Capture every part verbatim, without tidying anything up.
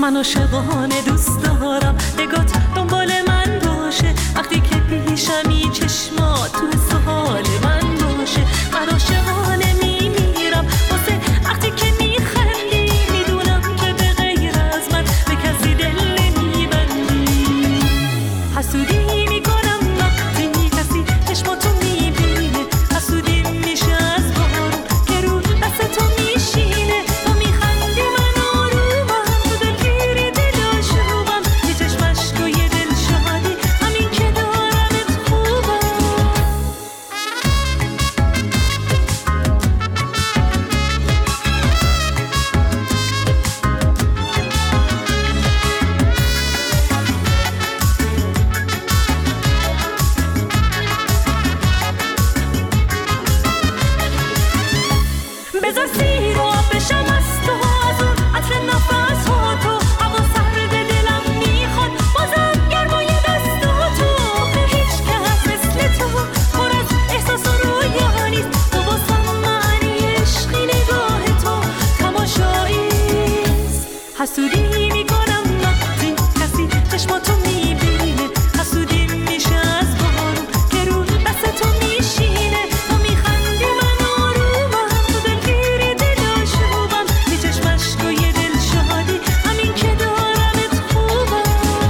من عاشقانه دوست دارم نگات دنبال من باشه، وقتی که پیشمی چشمات تو سوال من باشه. من عاشقانه میمیرم واسه وقتی که میخندی، میدونم که به غیر از من به کسی دل نمیبندی. حسودی میکنم وقتی کسی چشماتو میبینه، حسودی میشه از بارون که رو دست تو میشینه. تو میخندی من آرومم، تو دلگیری دلاشوبم، یه چشم اشک و یه دل شادی، همین که دارمت خوبم. بذار سیر و آب بشم از تو، از اون عطر نفس ها تو، هوا سرد دلم میخواد بازم گرمای دستاتو. هیچ کس مثل تو پر از احساس و رویا نیست، تو واسم معنی عشقی، نگاه تو تماشاییست. حسودی میکنم وقتی کسی چشماتو میبینه، حسودی میشه از بارون که رو دست تو میشینه. تو میخندی من آرومم، تو دلگیری دلاشوبم، یه چشم اشک و یه دل شادی، همین که دارمت خوبم.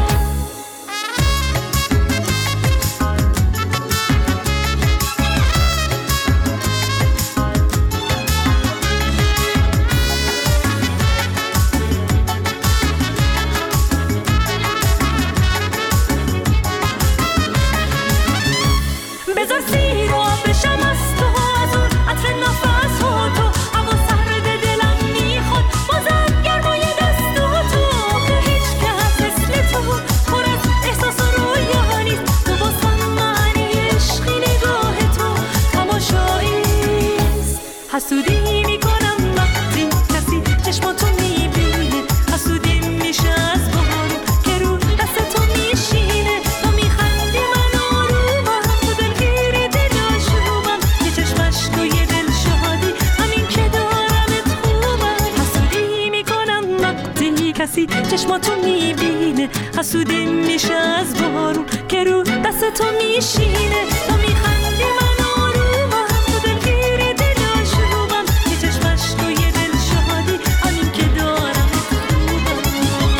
بذار سیر و آب بشم از تو، از اون عطر نفس ها تو، هوا سرد دلم میخواد بازم گرمای دستاتو. هیچ کس مثل تو پر از احساس و رویا نیست، تو واسم معنی عشقی، نگاه تو تماشاییست. حسودی میکنم وقتی کسی چشماتو میبینه، حسودی میشه از بارون که رو دست تو میشینه. تو میخندی من آرومم، تو دلگیری دلاشوبم، یه چشم اشک و یه دل شادی، همین که دارمت خوبم. حسودی میکنم وقتی کسی چشماتو میبینه، حسودی میشه از بارون که رو دست تو میشینه. تو میخندی من آرومم، تو دلگیری دلاشوبم، یه چشم اشک و یه دل شادی، همین که دارمت خوبم.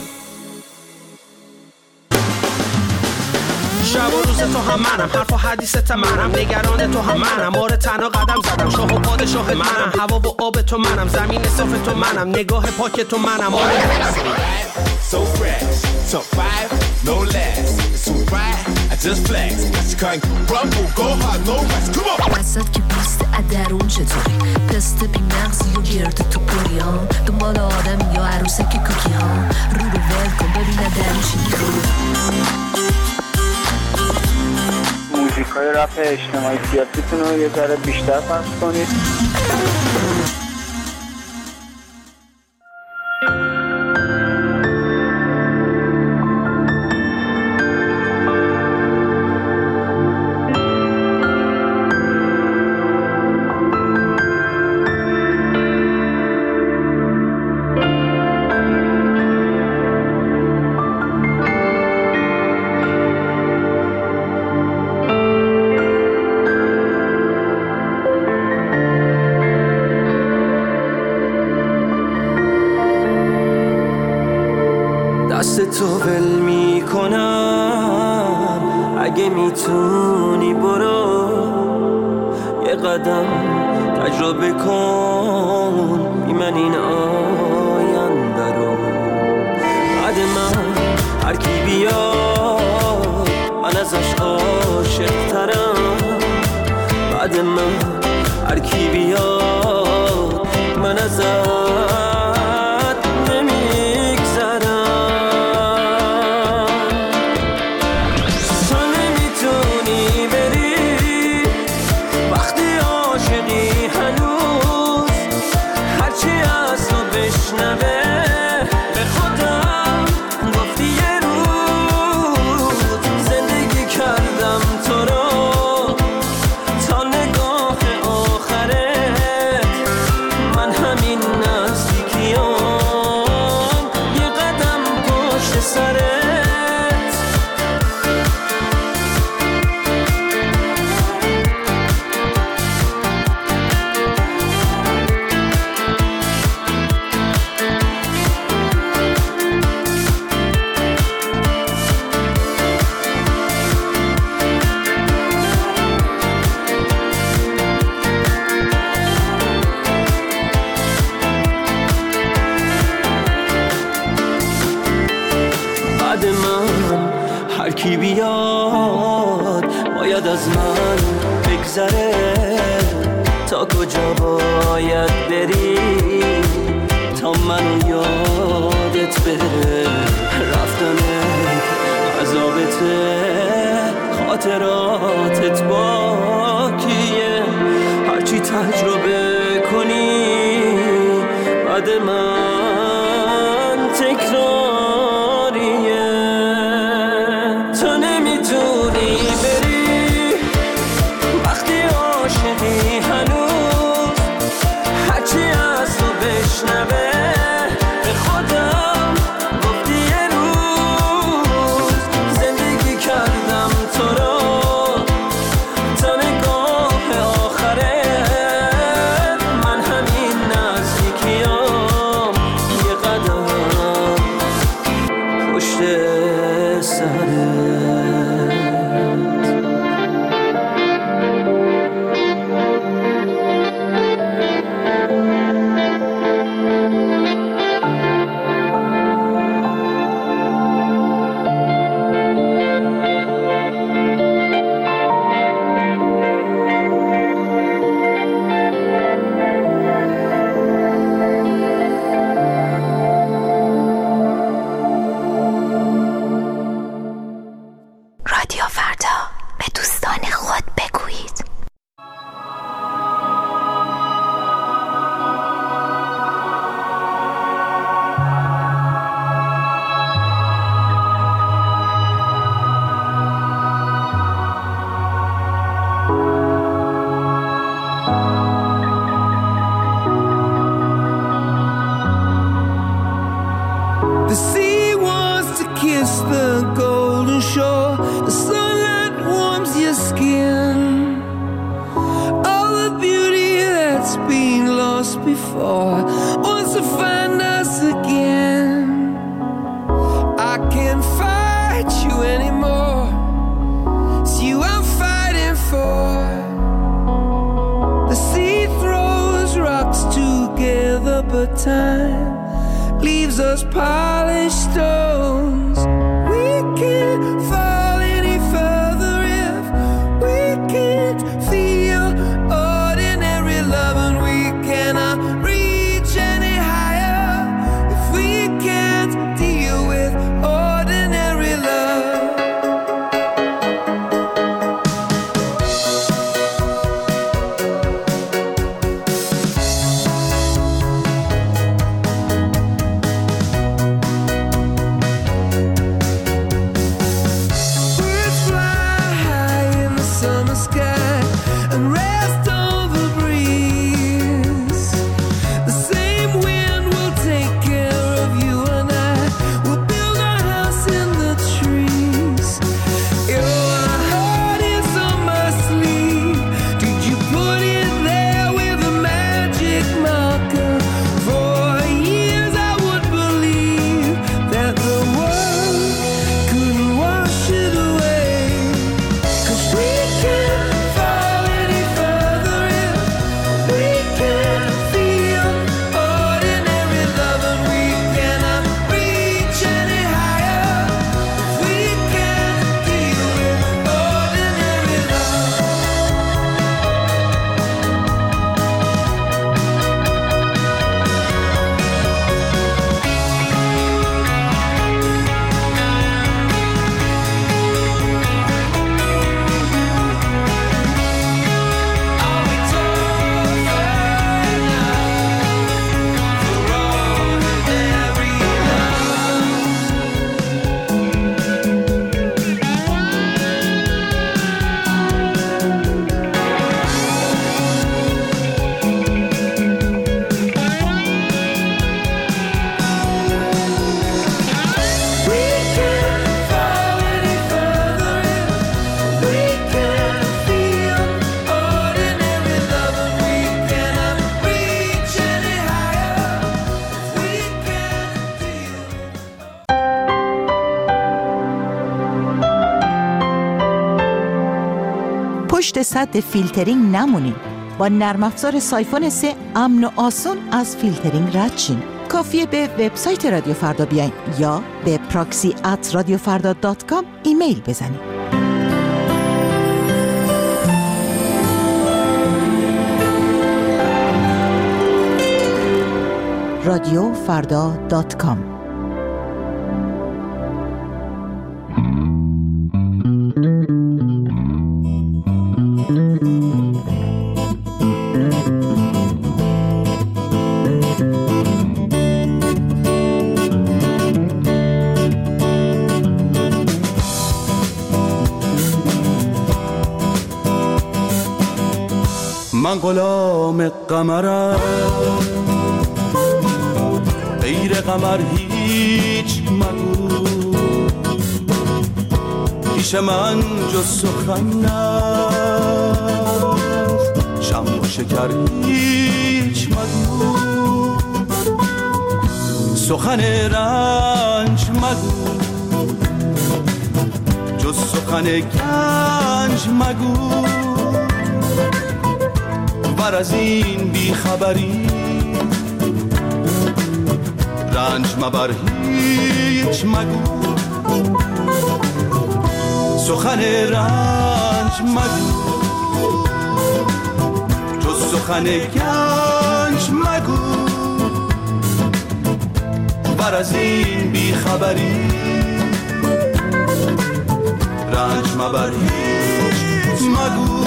شب و روز تو هم منم، حرف و حدیثت منم، نگران تو هم منم، آره تنها قدم زدم، شاه و پادشاه منم، هوا و آب تو منم، زمین صاف تو منم، نگاه پاک تو منم. آره So fresh, top five, no less. It's too bright, I just flex. You can't rumble, go hard, no rest. Come on. وسط که پیست ادرون چطوری، پست بی مغزی و گرد تو پریان، دنبال آدم یا عروسک کوکی ها، رو رو ول کن ببین ادرون چی میخوری. موزیکای رپ اجتماعی سیاسیتون رو یه ذره بیشتر پخش کنید. دست تو ول میکنم، اگه میتونی برو یه قدم تجربه کن بی من این آینده رو. بعد من هر کی بیاد من ازش عاشق ترم، بعد من هر کی بیاد من ازش تو رو تا نگاه آخره میگذره تا کجا باید بری تا منو یادت بره رفتنت عذابته خاطراتت باکیه هرچی تجربه کنی بعد من تکراریه تو نمیتونی بری وقتی عاشقی هنوز هرچی از تو بشنوه به خودم گفتی یه روز زندگی کردم تو رو تا نگاه آخره من همین نزدیکیام یه قدم پشت سرت رادیو فردا به دوستان خود بگویید. The sea wants to kiss the golden shore. The sunlight warms your skin. All the beauty that's been lost before wants to find us again. I can't fight you anymore. It's you I'm fighting for. The sea throws rocks together, but time leaves us polished stones. We can't fall any further if we can't feel ordinary love, and we cannot reach any higher if we can't deal with ordinary love. Birds fly high in the summer sky and rest on the breeze. The same wind will take care of you, and I will build our house in the trees. Your heart is on my sleeve. Did you put it there with a magic marker? For years I would believe that the world couldn't wash it away. 'Cause we can't fall any further if we can't feel ordinary love, and we cannot reach any higher if we can't deal with ordinary love. Are we told right now for ordinary We can't fall any further if we can't feel ordinary love, and we cannot reach any higher if we can't deal. پشت سد فیلترینگ نمونین. با نرم افزار سایفون سه امن و آسون از فیلترینگ رد شین. کافیه به وبسایت رادیو فردا بیاین یا به پراکسی ات رادیو فردا دات کام ایمیل بزنید. رادیو فردا دات کام. من غلام قمرم، غیر قمر هیچ مگو، پیش من جز سخن نست، شم و شکر هیچ مگو، سخن رنج مگو، جز سخن گنج مگو، ور از این بی خبری رنج مبر هیچ مگو، سخن رنج مگو، جز سخن گنج مگو، ور از این بی خبری رنج مبر هیچ مگو.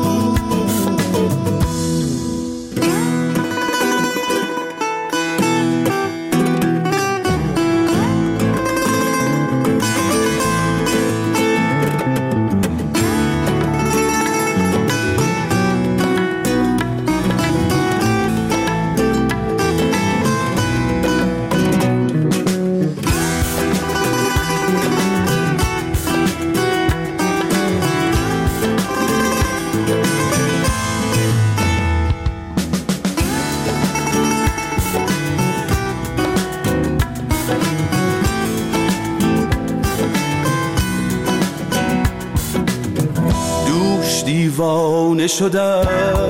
دیوانه شدم،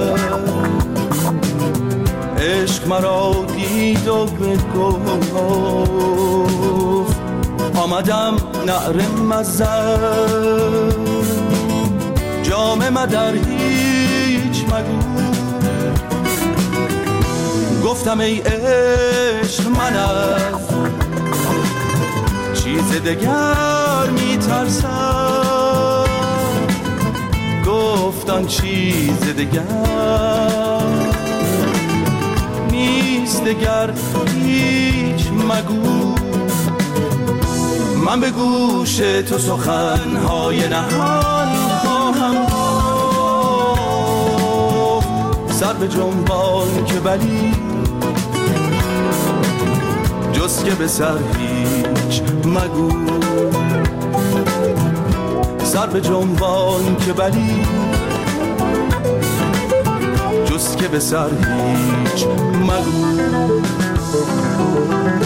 عشق مرا دید و بگفت، آمدم نعره مزن، جام مدر هیچ مگو، گفتم ای عشق منم چیز دگر میترسم، گفتن چیز دگر نیست، دگر هیچ مگو، من به گوش تو سخنهای نهان خواهم گفت، سر به جنبان که بلی جز که به سر هیچ مگو، سر به جنبان که بلی جز که به سر هیچ مگو.